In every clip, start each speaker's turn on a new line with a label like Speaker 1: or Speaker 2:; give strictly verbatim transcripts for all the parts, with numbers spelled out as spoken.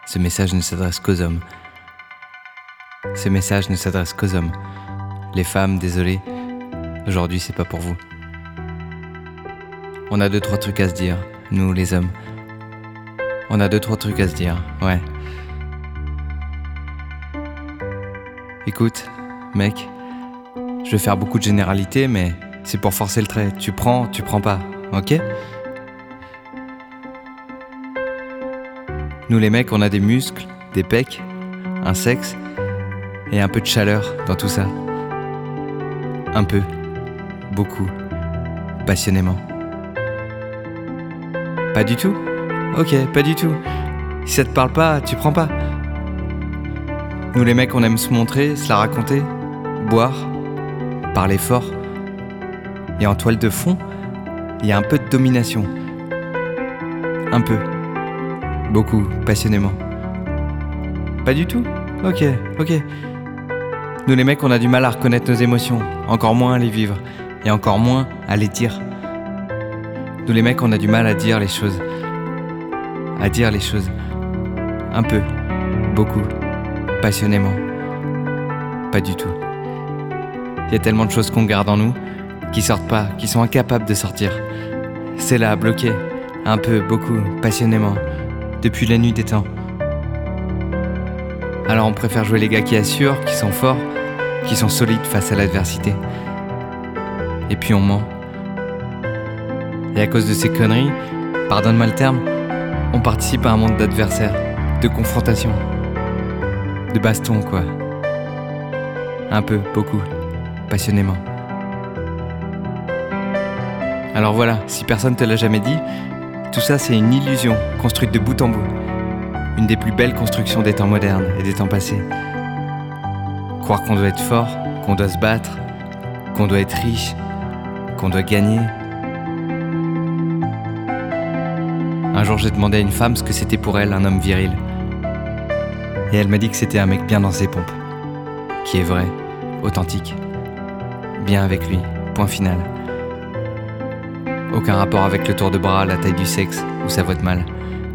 Speaker 1: Ce message ne s'adresse qu'aux hommes. Ce message ne s'adresse qu'aux hommes. Les femmes, désolé, aujourd'hui c'est pas pour vous. On a deux trois trucs à se dire, nous les hommes. On a deux trois trucs à se dire, ouais. Écoute, mec, je vais faire beaucoup de généralités, mais c'est pour forcer le trait. Tu prends, tu prends pas, ok ? Nous les mecs, on a des muscles, des pecs, un sexe et un peu de chaleur dans tout ça. Un peu, beaucoup, passionnément. Pas du tout ? Ok, pas du tout. Si ça te parle pas, tu prends pas. Nous les mecs, on aime se montrer, se la raconter, boire, parler fort. Et en toile de fond, il y a un peu de domination. Un peu. Beaucoup, passionnément. Pas du tout ? Ok, ok. Nous les mecs, on a du mal à reconnaître nos émotions, encore moins à les vivre, et encore moins à les dire. Nous les mecs, on a du mal à dire les choses. À dire les choses. Un peu, beaucoup, passionnément. Pas du tout. Il y a tellement de choses qu'on garde en nous, qui sortent pas, qui sont incapables de sortir. C'est là, bloqué, un peu, beaucoup, passionnément, depuis la nuit des temps. Alors on préfère jouer les gars qui assurent, qui sont forts, qui sont solides face à l'adversité. Et puis on ment. Et à cause de ces conneries, pardonne-moi le terme, on participe à un monde d'adversaires, de confrontation, de baston quoi. Un peu, beaucoup, passionnément. Alors voilà, si personne te l'a jamais dit, tout ça c'est une illusion construite de bout en bout. Une des plus belles constructions des temps modernes et des temps passés. Croire qu'on doit être fort, qu'on doit se battre, qu'on doit être riche, qu'on doit gagner. Un jour j'ai demandé à une femme ce que c'était pour elle un homme viril. Et elle m'a dit que c'était un mec bien dans ses pompes. Qui est vrai, authentique. Bien avec lui, point final. Aucun rapport avec le tour de bras, la taille du sexe ou sa voix de mal.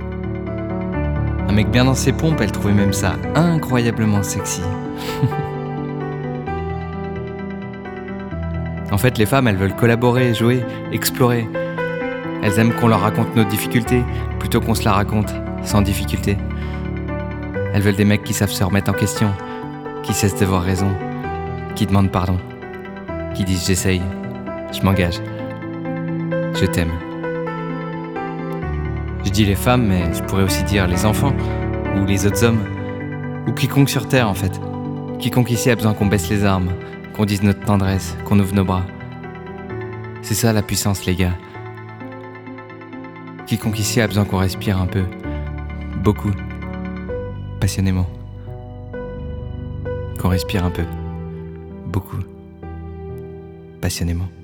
Speaker 1: Un mec bien dans ses pompes, elle trouvait même ça incroyablement sexy. En fait, les femmes, elles veulent collaborer, jouer, explorer. Elles aiment qu'on leur raconte nos difficultés plutôt qu'on se la raconte sans difficulté. Elles veulent des mecs qui savent se remettre en question, qui cessent d'avoir raison, qui demandent pardon, qui disent j'essaye, je m'engage, je t'aime. Je dis les femmes, mais je pourrais aussi dire les enfants, ou les autres hommes, ou quiconque sur Terre en fait. Quiconque ici a besoin qu'on baisse les armes, qu'on dise notre tendresse, qu'on ouvre nos bras. C'est ça la puissance les gars. Quiconque ici a besoin qu'on respire un peu, beaucoup, passionnément. Qu'on respire un peu, beaucoup, passionnément.